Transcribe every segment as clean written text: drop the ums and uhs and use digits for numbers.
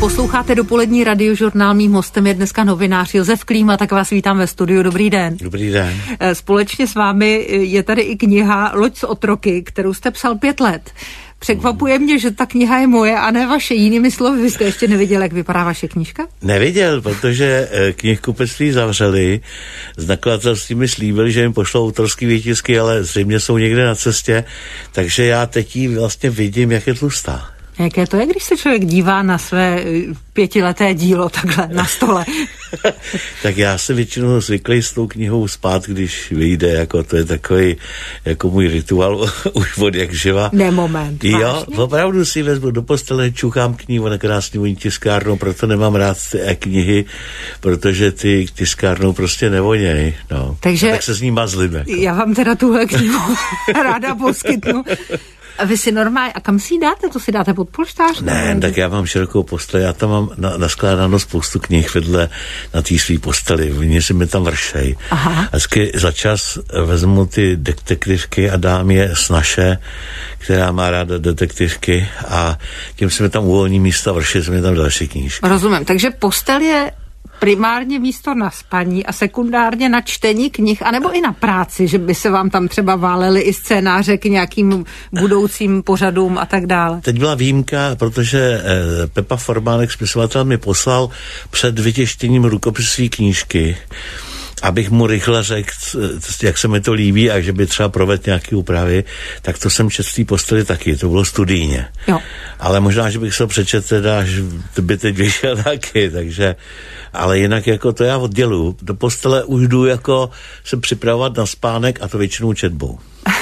Posloucháte dopolední radiožurnál, mým hostem je dneska novinář Josef Klíma, tak vás vítám ve studiu. Dobrý den. Dobrý den. Společně s vámi je tady i kniha Loď z otroky, kterou jste psal 5 let. Překvapuje mě, že ta kniha je moje a ne vaše. Jinými slovy, vy jste ještě neviděl, jak vypadá vaše knížka? Neviděl, protože knihkupectví zavřeli, s nakladatelství mi slíbili, že jim pošlou autorský výtisky, ale zřejmě jsou někde na cestě, takže já teď ji vlastně vidím, jak je tlustá. Jaké to je, když se člověk dívá na své 5leté dílo takhle na stole? Tak já se většinou zvyklý s tou knihou spát, když vyjde, jako to je takový jako můj rituál už od jak živa. Moment. Jo, vážně? opravdu si vezmu do postele, čukám knihu na krásnou tiskárnou, proto nemám rád ty knihy, protože ty tiskárnou prostě nevoněj, no. Takže tak se s ní mazlím. Jako. Já vám teda tuhle knihu ráda poskytnu. A vy si normálně, a kam si ji dáte? To si dáte pod polštář? Ne, tak já mám širokou postel, já tam mám naskládáno spoustu knih vedle na té svý posteli, oni si mi tam vršej. Aha. Vždycky za čas vezmu ty detektivky a dám je s naše, která má ráda detektivky a tím se mi tam uvolní místa, vrší se mi tam další knížky. Rozumím, takže postel je primárně místo na spaní a sekundárně na čtení knih, anebo i na práci, že by se vám tam třeba válely i scénáře k nějakým budoucím pořadům a tak dále. Teď byla výjimka, protože Pepa Formánek, spisovatel, mi poslal před vytištěním rukopisu své knížky, abych mu rychle řekl, jak se mi to líbí a že by třeba provedl nějaké úpravy, tak to jsem četl v té posteli taky, to bylo studijně. Jo. Ale možná, že bych se přečetl teda, až by teď vyšel taky, takže, ale jinak jako to já odděluju. Do postele už jdu jako se připravovat na spánek a to většinou četbou.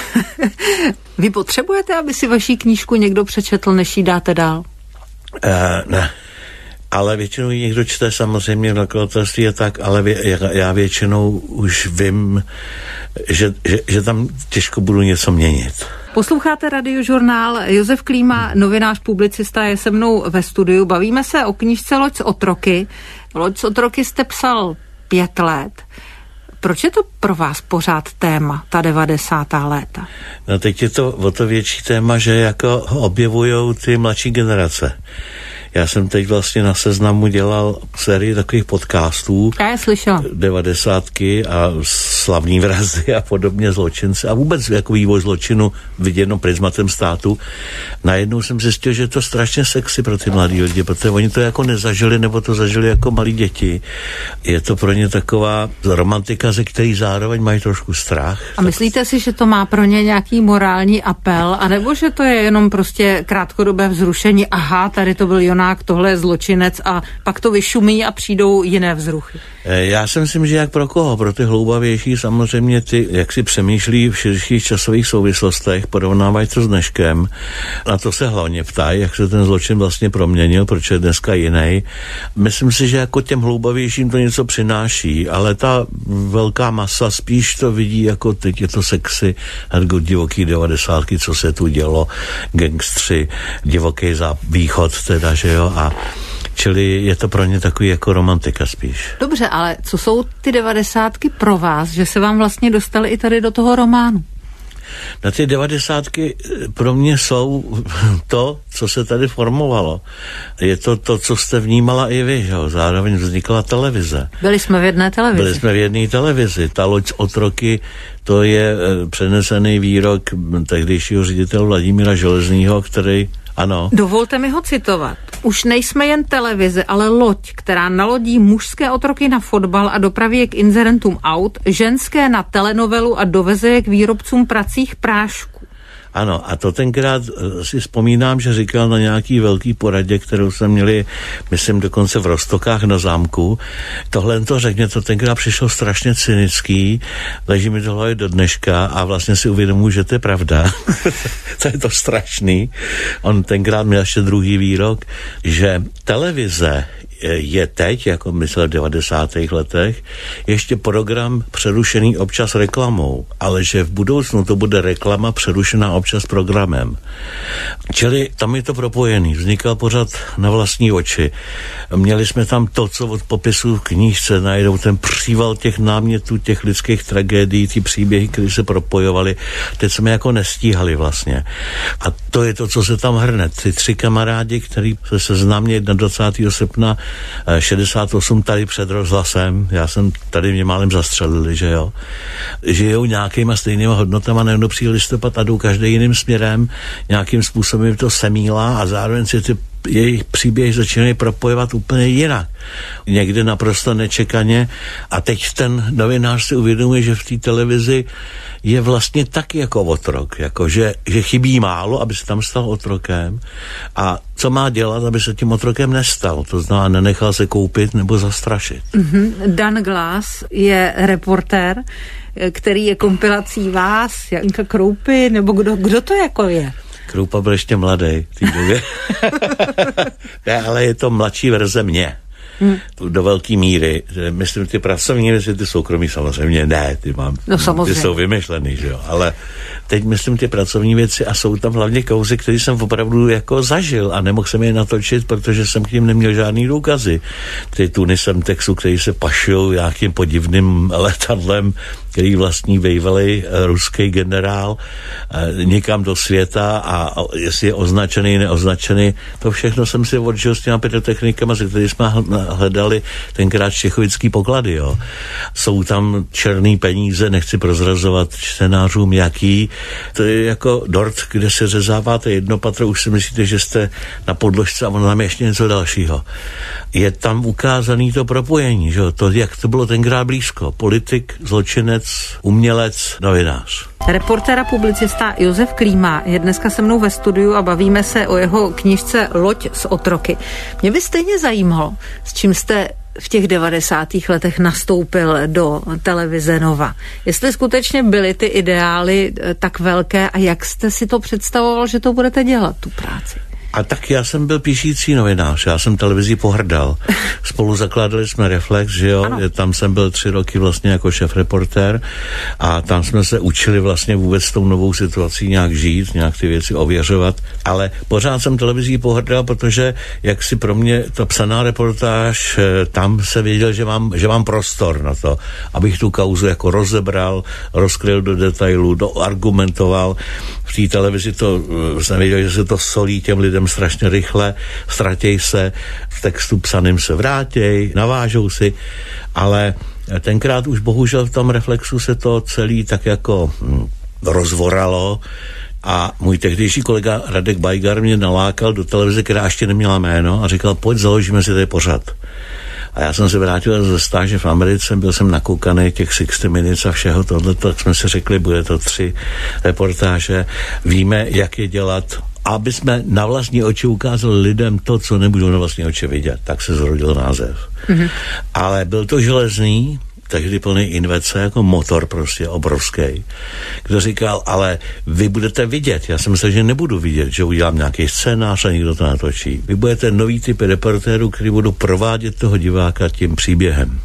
Vy potřebujete, aby si vaši knížku někdo přečetl, než ji dáte dál? Ne. Ale většinou ji někdo čte, samozřejmě v nakladatelství je tak, ale já většinou už vím, že tam těžko budu něco měnit. Posloucháte radiožurnál, Josef Klíma, novinář, publicista, je se mnou ve studiu. Bavíme se o knížce Loď z otroky. Loď z otroky jste psal 5 let. Proč je to pro vás pořád téma, ta 90. léta? No teď je to o to větší téma, že jako objevujou ty mladší generace. Já jsem teď vlastně na Seznamu dělal sérii takových podcastů. Já je slyšela. 90. a slavní vrazy a podobně, zločinci a vůbec jako vývoj zločinu viděno prismatem státu. Najednou jsem zjistil, že je to strašně sexy pro ty mladí lidi, protože oni to jako nezažili, nebo to zažili jako malí děti. Je to pro ně taková romantika, ze který zároveň mají trošku strach. A myslíte si, že to má pro ně nějaký morální apel, anebo že to je jenom prostě krátkodobé vzrušení, aha, tady to byl Jonák, tohle je zločinec a pak to vyšumí a přijdou jiné vzruchy? Já si myslím, že jak pro koho, pro ty hloubavější samozřejmě ty, jak si přemýšlí v širších časových souvislostech, porovnávají to s dneškem, na to se hlavně ptají, jak se ten zločin vlastně proměnil, proč je dneska jiný. Myslím si, že jako těm hloubavějším to něco přináší, ale ta velká masa spíš to vidí jako teď je to sexy, jako divoký 90, co se tu dělo, gangstři, divoký východ teda, že jo, a čili je to pro ně takový jako romantika spíš. Dobře, ale co jsou ty 90 pro vás, že se vám vlastně dostali i tady do toho románu? Na ty 90 pro mě jsou to, co se tady formovalo. Je to to, co jste vnímala i vy, že jo? Zároveň vznikla televize. Byli jsme v jedné televizi. Byli jsme v jedné televizi. Ta Loď z otroky, to je přenesený výrok tehdejšího ředitele Vladimíra Železného, který ano. Dovolte mi ho citovat. Už nejsme jen televize, ale loď, která nalodí mužské otroky na fotbal a dopraví je k inzerentům aut, ženské na telenovelu a doveze je k výrobcům pracích prášků. Ano, a to tenkrát si vzpomínám, že říkal na nějaký velký poradě, kterou jsme měli, myslím, dokonce v Roztokách na zámku. Tohle to řekně, to tenkrát přišlo strašně cynický, leží mi to hlavě do dneška a vlastně si uvědomuji, že to je pravda. To je to strašný. On tenkrát měl ještě druhý výrok, že televize je teď, jako myslel v 90. letech, ještě program přerušený občas reklamou, ale že v budoucnu to bude reklama přerušená občas programem. Čili tam je to propojený, vznikal pořad Na vlastní oči. Měli jsme tam to, co od popisů v knížce najdou, ten příval těch námětů, těch lidských tragédií, ty příběhy, které se propojovaly. Teď jsme jako nestíhali vlastně. A to je to, co se tam hrne. Ty 3 kamarádi, který se seznámili 21. srpna 68 tady před rozhlasem, já jsem tady mě málem zastřelili, že jo, žijou nějakýma stejnýma hodnotama, nejenom přijde listopad a jdou každý jiným směrem, nějakým způsobem to semílá a zároveň si ty jejich příběhy začínají propojovat úplně jinak. Někde naprosto nečekaně a teď ten novinář si uvědomuje, že v té televizi je vlastně taky jako otrok, jako že chybí málo, aby se tam stal otrokem a co má dělat, aby se tím otrokem nestal, to znamená nenechal se koupit nebo zastrašit. Dan Glass je reportér, který je kompilací vás, Janka Kroupy, nebo kdo to jako je? Kroupa byl ještě mladý v té době. Ne, ale je to mladší verze mě. Do velké míry. Myslím, ty pracovní věci, ty soukromí samozřejmě ne, ty jsou vymyšlený, že jo, ale teď myslím ty pracovní věci a jsou tam hlavně kauzy, které jsem opravdu jako zažil a nemohl jsem je natočit, protože jsem k ním neměl žádný důkazy. Ty tuny Semtexu, který se pašujou nějakým podivným letadlem, který vlastní bývalý ruský generál někam do světa a jestli je označený, neoznačený, to všechno jsem si odžil s těma pyrotechnikama, se kterými jsme hledali tenkrát čechovický poklady, jo. Jsou tam černý peníze, nechci prozrazovat čtenářům jaký, to je jako dort, kde se řezáváte jedno patro, už si myslíte, že jste na podložce a ono tam je ještě něco dalšího. Je tam ukázaný to propojení, že jo, to, jak to bylo tenkrát blízko. Politik, zločinec, umělec, novinář. Reportér a publicista Josef Klíma je dneska se mnou ve studiu a bavíme se o jeho knížce Loď s otroky. Mě by stejně zajímalo, s čím jste v těch 90. letech nastoupil do televize Nova. Jestli skutečně byly ty ideály tak velké a jak jste si to představoval, že to budete dělat, tu práci? A tak já jsem byl píšící novinář, já jsem televizí pohrdal. Spolu zakládali jsme Reflex, že jo, tam jsem byl 3 roky vlastně jako šéfreportér a tam jsme se učili vlastně vůbec s tou novou situací nějak žít, nějak ty věci ověřovat, ale pořád jsem televizí pohrdal, protože jak si pro mě ta psaná reportáž, tam se věděl, že mám prostor na to, abych tu kauzu jako rozebral, rozkryl do detailů, doargumentoval. V té televizi to jsem věděl, že se to solí těm lidem strašně rychle, ztratěj se, v textu psaným se vrátěj, navážou si, ale tenkrát už bohužel v tom Reflexu se to celý tak jako rozvoralo a můj tehdejší kolega Radek Bajgar mě nalákal do televize, která ještě neměla jméno a říkal, pojď, založíme si tady pořad. A já jsem se vrátil ze stáže v Americe, byl jsem nakoukaný těch 60 Minutes a všeho tohle, tak jsme si řekli, bude to 3 reportáže, víme, jak je dělat, aby jsme na vlastní oči ukázali lidem to, co nebudou na vlastní oči vidět. Tak se zrodil název. Ale byl to železný, tehdy plný invece, jako motor prostě obrovský, kdo říkal, ale vy budete vidět. Já jsem myslel, že nebudu vidět, že udělám nějaký scénář a někdo to natočí. Vy budete nový typ reportérů, který budou provádět toho diváka tím příběhem.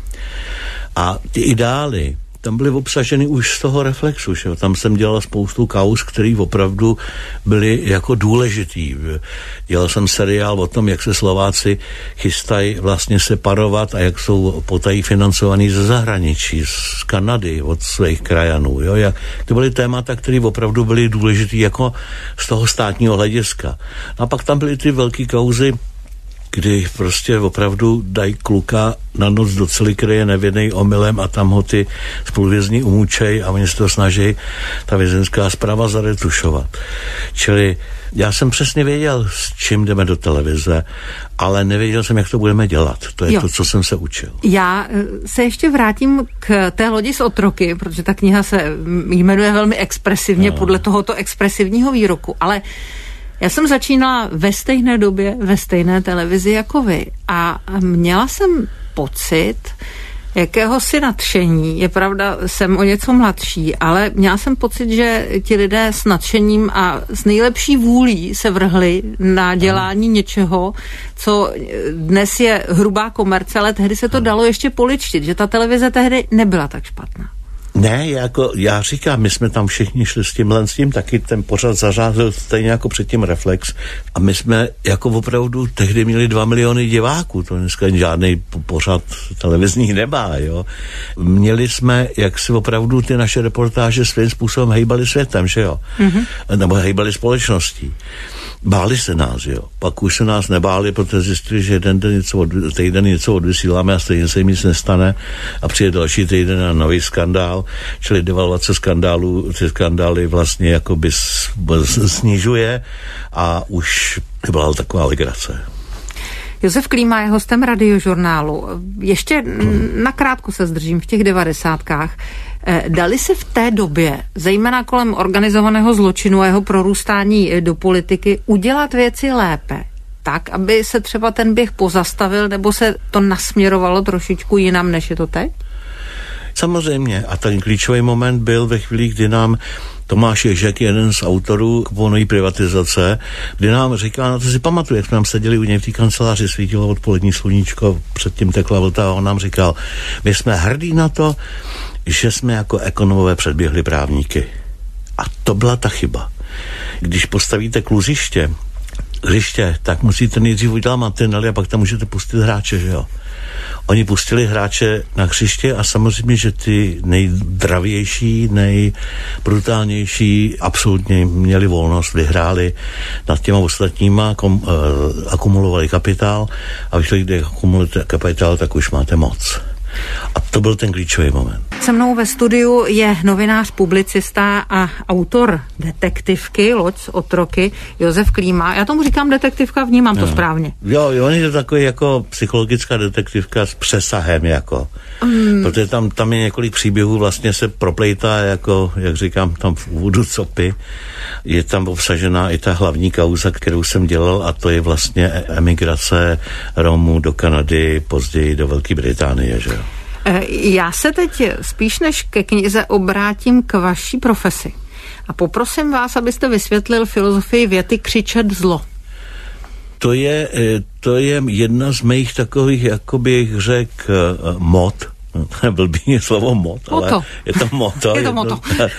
A ty ideály tam byly obsaženy už z toho Reflexu, že? Tam jsem dělal spoustu kauz, který opravdu byly jako důležitý. Dělal jsem seriál o tom, jak se Slováci chystají vlastně separovat a jak jsou potají financovaný ze zahraničí, z Kanady, od svých krajanů. Jo? To byly témata, které opravdu byly důležitý jako z toho státního hlediska. A pak tam byly ty velké kauzy, kdy prostě opravdu dají kluka na noc do celý kryje nevinnej omylem a tam ho ty spoluvězni umůčej a oni se to snaží ta vězenská správa zaretušovat. Čili já jsem přesně věděl, s čím jdeme do televize, ale nevěděl jsem, jak to budeme dělat. To je to, co jsem se učil. Já se ještě vrátím k té Lodi s otroky, protože ta kniha se jmenuje velmi expresivně podle tohoto expresivního výroku, ale já jsem začínala ve stejné době, ve stejné televizi jako vy a měla jsem pocit jakéhosi nadšení. Je pravda, jsem o něco mladší, ale měla jsem pocit, že ti lidé s nadšením a s nejlepší vůlí se vrhli na dělání něčeho, co dnes je hrubá komerce, ale tehdy se to dalo ještě poličtit, že ta televize tehdy nebyla tak špatná. Ne, jako já říkám, my jsme tam všichni šli s tím, taky ten pořad zařádl stejně jako předtím Reflex a my jsme jako opravdu tehdy měli 2 miliony diváků, to dneska žádný pořad televizní nemá, jo. Měli jsme, jak si opravdu ty naše reportáže svým způsobem hejbali světem, že jo, nebo hejbali společností. Báli se nás, jo. Pak už se nás nebáli, protože zjistili, že týden něco odvysíláme a stejně se jim nic nestane a přijde další týden a nový skandál, čili devalvace skandálů, ty skandály vlastně jakoby snižuje a už byla taková legrace. Josef Klíma je hostem Radiožurnálu. Ještě nakrátko se zdržím v těch 90kách. Dali se v té době, zejména kolem organizovaného zločinu a jeho prorůstání do politiky, udělat věci lépe? Tak, aby se třeba ten běh pozastavil, nebo se to nasměrovalo trošičku jinam, než je to teď? Samozřejmě. A ten klíčový moment byl ve chvíli, kdy nám Tomáš Ježek, jeden z autorů kuponové privatizace, kdy nám říká, no to si pamatuju, jak jsme nám seděli u něj v té kanceláři, svítilo odpolední sluníčko, předtím tekla vlta a on nám říkal, my jsme hrdí na to, že jsme jako ekonomové předběhli právníky. A to byla ta chyba. Když postavíte kluziště, tak musíte nejdřív udělat mantinely a pak tam můžete pustit hráče, že jo. Oni pustili hráče na hřiště a samozřejmě, že ty nejdravější, nejbrutálnější absolutně měli volnost, vyhráli nad těma ostatníma, akumulovali kapitál a vyšli, když akumulujete kapitál, tak už máte moc. A to byl ten klíčový moment. Se mnou ve studiu je novinář, publicista a autor detektivky Loď z otroky Josef Klíma. Já tomu říkám detektivka, vnímám to správně. Jo, on je to takový jako psychologická detektivka s přesahem, jako. Protože tam je několik příběhů, vlastně se proplejtá, jako, jak říkám, tam v úvodu copy. Je tam obsažená i ta hlavní kauza, kterou jsem dělal, a to je vlastně emigrace Romů do Kanady, později do Velké Británie, že jo. Já se teď spíš než ke knize obrátím k vaší profesi a poprosím vás, abyste vysvětlil filozofii věty křičet zlo. To je jedna z mých takových, jakoby řekl, mot. Blbý je slovo mot, ale je to moto. Je to moto.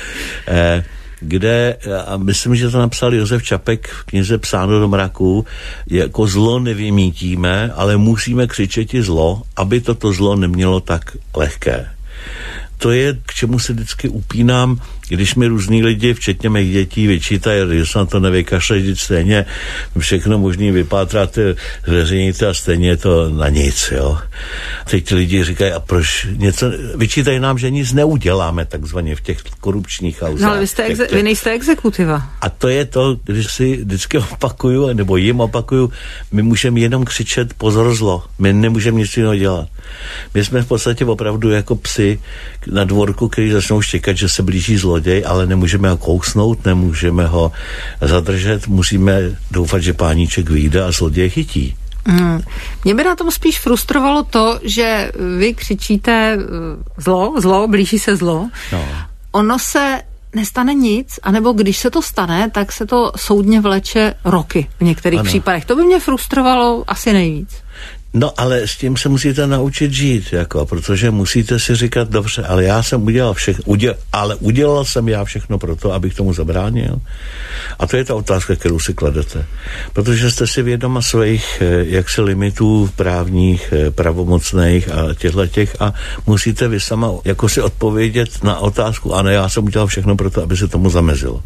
Kde, a myslím, že to napsal Josef Čapek v knize Psáno do mraku, jako zlo nevymítíme, ale musíme křičet i zlo, aby toto zlo nemělo tak lehké. To je, k čemu se vždycky upínám, když mi různý lidi, včetně mých dětí, vyčítají, že se na to nevykašlejte, stejně všechno možný vypátráte, zveřejníte a stejně je to na nic, jo. Teď ti lidi říkají, a proč něco, vyčítají nám, že nic neuděláme, takzvaně v těch korupčních kauzách. No ale vy nejste exekutiva. A to je to, když si vždycky opakuju, nebo jim opakuju, my můžeme jenom křičet pozor zlo, my nemůžeme nic jiného dělat. My jsme v podstatě opravdu jako psi na dvorku, který začnou štěkat, že se blíží zloděj, ale nemůžeme ho kousnout, nemůžeme ho zadržet, musíme doufat, že páníček vyjde a zloděj chytí. Mě by na tom spíš frustrovalo to, že vy křičíte zlo, blíží se zlo. No. Ono se nestane nic, anebo když se to stane, tak se to soudně vleče roky v některých případech. To by mě frustrovalo asi nejvíc. No, ale s tím se musíte naučit žít, jako, protože musíte si říkat, dobře, ale já jsem udělal všechno, ale udělal jsem já všechno pro to, abych tomu zabránil. A to je ta otázka, kterou si kladete. Protože jste si vědoma svých jaksi limitů právních, pravomocných a těch a musíte vy sama jako si odpovědět na otázku, ano, já jsem udělal všechno pro to, aby se tomu zamezilo.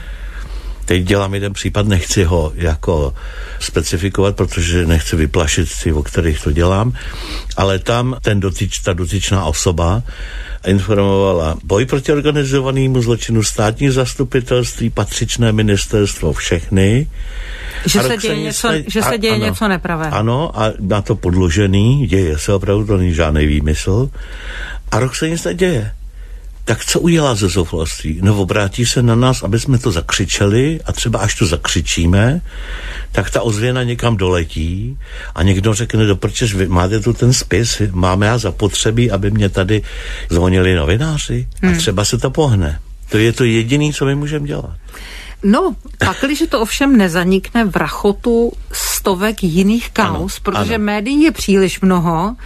Teď dělám jeden případ, nechci ho jako specifikovat, protože nechci vyplašit ty, o kterých to dělám, ale tam ta dotyčná osoba informovala boj proti organizovanému zločinu, státní zastupitelství, patřičné ministerstvo, všechny. Že se děje něco nepravé. Ano, a na to podložený, děje se opravdu, to není žádný výmysl, a rok se nic neděje. Tak co udělá ze zoufalství? No, obrátí se na nás, aby jsme to zakřičeli, a třeba až to zakřičíme, tak ta ozvěna někam doletí a někdo řekne, doprčeš, vy máte tu ten spis, máme já zapotřebí, aby mě tady zvonili novináři a třeba se to pohne. To je to jediné, co my můžeme dělat. No, pakliže to ovšem nezanikne v rachotu stovek jiných kauz, protože médií je příliš mnoho,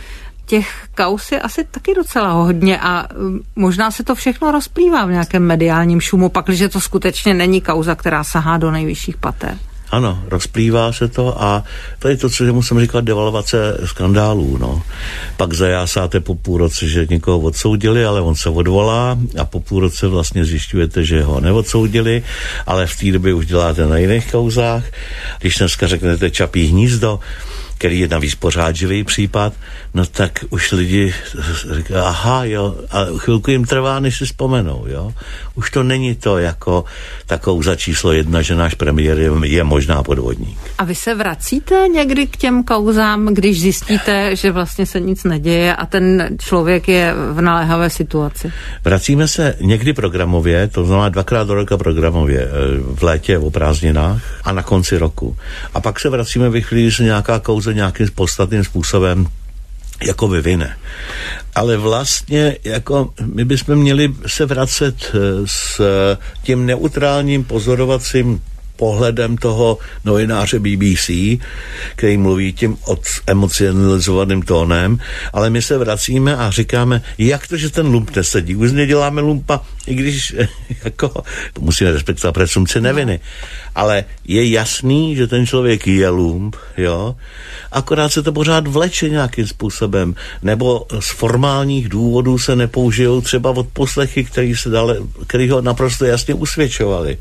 těch kauz je asi taky docela hodně a možná se to všechno rozplývá v nějakém mediálním šumu, pakliže to skutečně není kauza, která sahá do nejvyšších pater. Ano, rozplývá se to a to je to, co musím říkat, devalvace skandálů, no. Pak zajásáte po půl roce, že někoho odsoudili, ale on se odvolá a po půl roce vlastně zjišťujete, že ho neodsoudili, ale v té době už děláte na jiných kauzách. Když dneska řeknete Čapí hnízdo, který je navíc pořád živý případ, no tak už lidi říkají, aha, jo, a chvilku jim trvá, než si vzpomenou, jo. Už to není to jako ta kauza číslo 1, že náš premiér je možná podvodník. A vy se vracíte někdy k těm kauzám, když zjistíte, že vlastně se nic neděje a ten člověk je v naléhavé situaci? Vracíme se někdy programově, to znamená 2krát do roka programově, v létě, o prázdninách a na konci roku. A pak se vracíme ve chvíli, kdy se nějaká kauza nějakým podstatným způsobem jako vyvine. Ale vlastně jako my bychom měli se vracet s tím neutrálním pozorovacím pohledem toho novináře BBC, který mluví tím emocionalizovaným tónem, ale my se vracíme a říkáme, jak to, že ten lump nesedí. Už neděláme lumpa, i když jako musíme respektovat presumpci neviny. Ale je jasný, že ten člověk je lump, jo, akorát se to pořád vleče nějakým způsobem, nebo z formálních důvodů se nepoužijou třeba odposlechy, který ho naprosto jasně usvědčovali.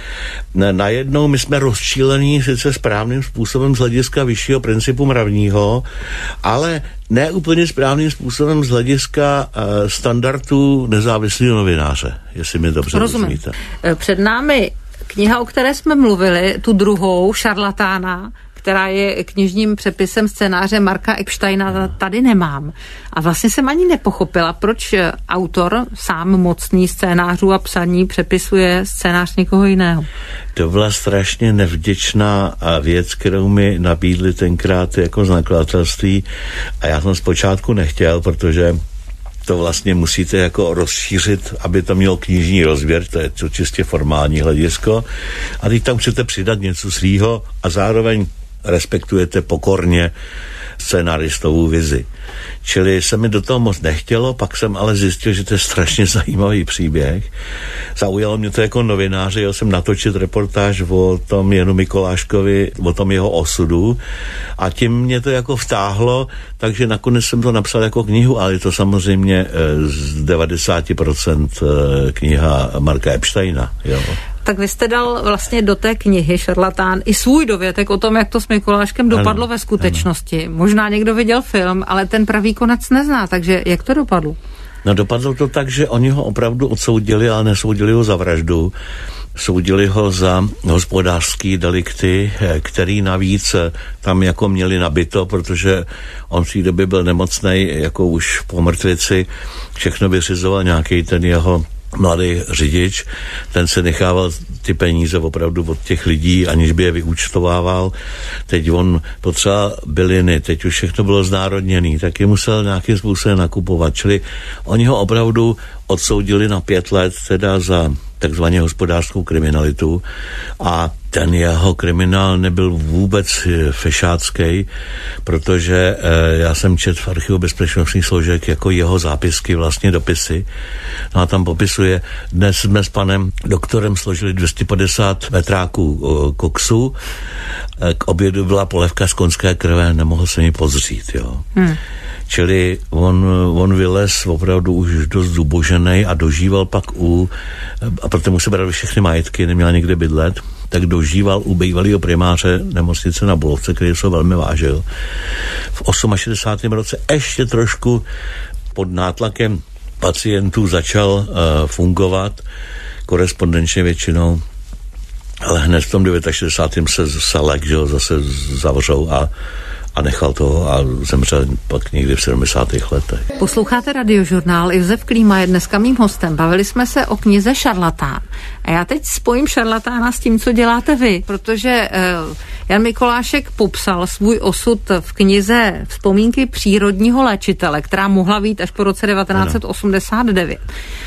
Najednou my jsme rozčílení sice správným způsobem z hlediska vyššího principu mravního, ale ne úplně správným způsobem z hlediska standardů nezávislého novináře, jestli mi dobře rozumíte. Před námi kniha, o které jsme mluvili, tu druhou, Šarlatána, která je knižním přepisem scénáře Marka Epsteina, tady nemám. A vlastně jsem ani nepochopila, proč autor, sám mocný scénářů a psaní, přepisuje scénář někoho jiného. To byla strašně nevděčná věc, kterou mi nabídli tenkrát jako z nakladatelství a já jsem zpočátku nechtěl, protože to vlastně musíte jako rozšířit, aby to mělo knižní rozběr, to je to čistě formální hledisko. A teď tam chcete přidat něco svýho a zároveň respektujete pokorně scénaristovou vizi. Čili se mi do toho moc nechtělo, pak jsem ale zjistil, že to je strašně zajímavý příběh. Zaujalo mě to jako novináře, jel jsem natočit reportáž o tom Janu Mikoláškovi, o tom jeho osudu a tím mě to jako vtáhlo, takže nakonec jsem to napsal jako knihu, ale je to samozřejmě z 90% kniha Marka Epsteina, jo. Tak vy jste dal vlastně do té knihy Šarlatán i svůj dovětek o tom, jak to s Mikuláškem dopadlo ve skutečnosti. Ano. Možná někdo viděl film, ale ten pravý konec nezná, takže jak to dopadlo? No dopadlo to tak, že oni ho opravdu odsoudili, ale nesoudili ho za vraždu. Soudili ho za hospodářský delikty, který navíc tam jako měli nabito, protože on v té době byl nemocnej, jako už po mrtvici, všechno vyřizoval nějaký ten jeho mladý řidič, ten se nechával ty peníze opravdu od těch lidí, aniž by je vyúčtovával. Teď on potřeboval byliny, teď už všechno bylo znárodněné, tak je musel nějakým způsobem nakupovat. Čili oni ho opravdu odsoudili na 5 let teda za takzvaně hospodářskou kriminalitu a ten jeho kriminál nebyl vůbec fešácký, protože já jsem četl v archivu bezpečnostních složek jako jeho zápisky, vlastně dopisy. No a tam popisuje, dnes jsme s panem doktorem složili 250 metráků koksu, k obědu byla polévka z konské krve, nemohl se mi pozřít, jo. Čili on vylez opravdu už dost zubožený a dožíval pak a proto mu se brali všechny majetky, neměl nikde bydlet, tak dožíval u bývalého primáře nemocnice na Bulovce, který se velmi vážil. V 68. roce ještě trošku pod nátlakem pacientů začal fungovat, korespondenčně většinou, ale hned v tom 69. se lek, že ho zase zavřou a nechal toho a zemřel pak někdy v 70. letech. Posloucháte Radiožurnál, Josef Klíma je dneska mým hostem. Bavili jsme se o knize Šarlatán. A já teď spojím Šarlatána s tím, co děláte vy, protože Jan Mikolášek popsal svůj osud v knize Vzpomínky přírodního léčitele, která mohla být až po roce 1989.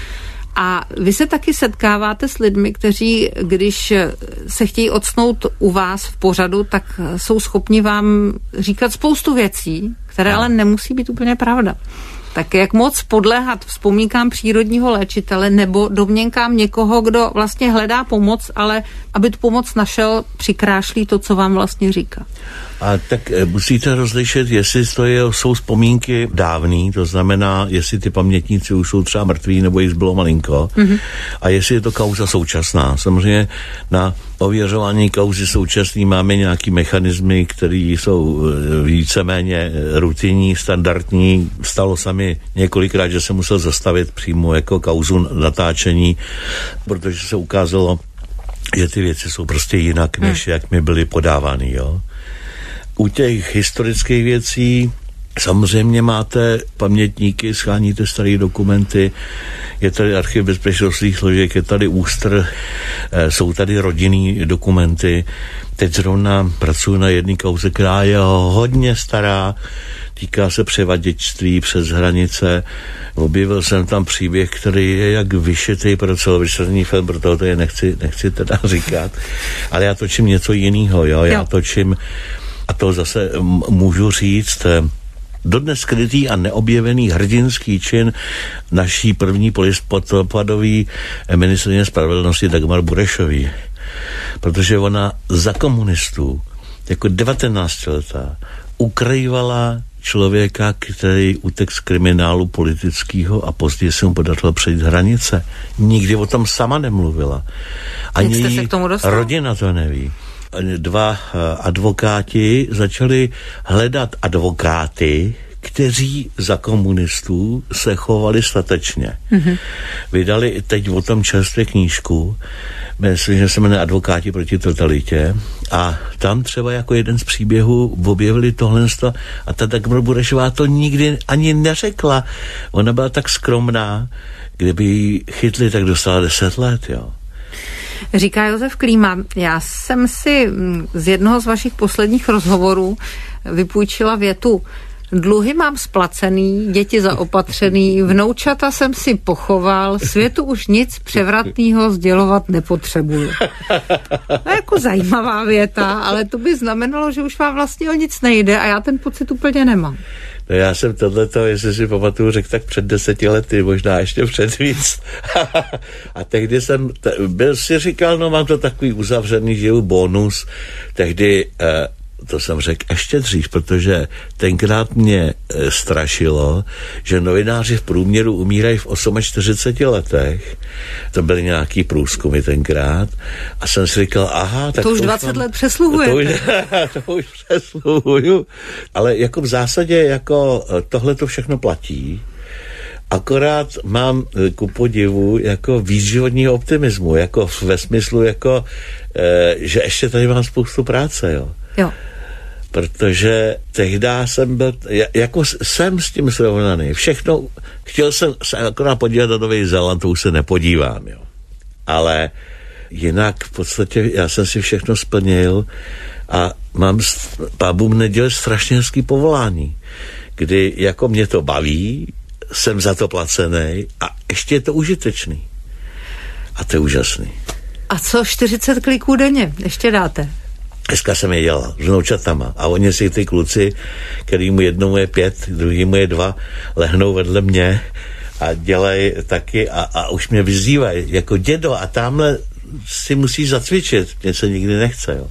A vy se taky setkáváte s lidmi, kteří, když se chtějí octnout u vás v pořadu, tak jsou schopni vám říkat spoustu věcí, které ale nemusí být úplně pravda. Tak jak moc podléhat vzpomínkám přírodního léčitele nebo domněnkám někoho, kdo vlastně hledá pomoc, ale aby tu pomoc našel, přikrášlí to, co vám vlastně říká. A tak musíte rozlišit, jestli to jsou vzpomínky dávný, to znamená, jestli ty pamětníci už jsou třeba mrtví nebo jich bylo malinko, a jestli je to kauza současná. Samozřejmě na ověřování kauzy současný máme nějaký mechanismy, které jsou víceméně rutinní, standardní. Stalo se mi několikrát, že jsem musel zastavit přímo jako kauzu natáčení, protože se ukázalo, že ty věci jsou prostě jinak, než jak mi byly podávány, jo. U těch historických věcí samozřejmě máte pamětníky, sháníte staré dokumenty, je tady archiv bezpečnostních složek, je tady ÚSTR, jsou tady rodinný dokumenty. Teď zrovna pracuji na jedné kauze, která je hodně stará, týká se převaděčství přes hranice. Objevil jsem tam příběh, který je jak vyšitý pro celovečerní film, proto to je nechci teda říkat, ale já točím něco jiného, jo, já točím, a to zase můžu říct, dodnes skrytý a neobjevený hrdinský čin naší první polistopadový ministryně spravedlnosti Dagmar Burešový. Protože ona za komunistů jako 19letá ukrývala člověka, který utek z kriminálu politického a později se mu podařilo přejít hranice. Nikdy o tom sama nemluvila. Ani její rodina to neví. 2 advokáti začali hledat advokáty, kteří za komunistů se chovali statečně. Vydali teď o tom čerstvě knížku, myslím, že se jmenuje Advokáti proti totalitě, a tam třeba jako jeden z příběhů objevili tohle a ta Dagmar Burešová to nikdy ani neřekla. Ona byla tak skromná, kdyby ji chytli, tak dostala 10 let, jo. Říká Josef Klíma, já jsem si z jednoho z vašich posledních rozhovorů vypůjčila větu: dluhy mám splacený, děti zaopatřený, vnoučata jsem si pochoval, světu už nic převratného sdělovat nepotřebuju. To je jako zajímavá věta, ale to by znamenalo, že už vám vlastně o nic nejde a já ten pocit úplně nemám. No já jsem tohleto, jestli si pamatuju, řekl tak před 10 lety, možná ještě před víc. A tehdy jsem byl si říkal, no mám to takový uzavřený, žiju bonus. Tehdy to jsem řekl ještě dřív, protože tenkrát mě strašilo, že novináři v průměru umírají v 48 letech. To byly nějaký průzkumy tenkrát. A jsem si říkal, aha, tak to už 20 let přesluhujete. To už přesluhuju. Ale jako v zásadě, jako tohle to všechno platí. Akorát mám ku podivu jako víc životního optimismu, jako ve smyslu, jako, že ještě tady mám spoustu práce, jo. Jo. Protože tehdy jsem byl, jako jsem s tím srovnaný. Všechno, chtěl jsem se akorát podívat na Nový Zéland, to už se nepodívám, jo. Ale jinak v podstatě já jsem si všechno splnil a mám Pábům neděl strašně hezký povolání, kdy jako mě to baví, jsem za to placený a ještě je to užitečný. A to je úžasný. A co 40 kliků denně ještě dáte? Dneska jsem je dělal s vnoučatama a oni si ty kluci, kterýmu jednomu je 5, druhýmu je 2, lehnou vedle mě a dělají taky a už mě vyzývají jako dědo a tamhle si musíš zacvičit, mě se nikdy nechce, jo.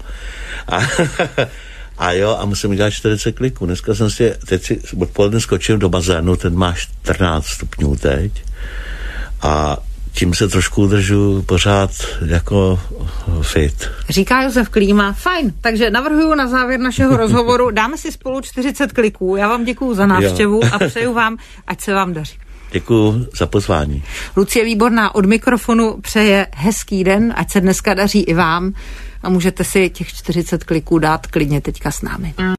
A jo, a musím dělat 40 kliků. Dneska jsem si, teď si odpoledne skočil do bazénu, ten má 14 stupňů teď a tím se trošku udržu pořád jako fit. Říká Josef Klíma, fajn, takže navrhuju na závěr našeho rozhovoru, dáme si spolu 40 kliků. Já vám děkuju za návštěvu a přeju vám, ať se vám daří. Děkuju za pozvání. Lucie Výborná od mikrofonu přeje hezký den, ať se dneska daří i vám a můžete si těch 40 kliků dát klidně teďka s námi.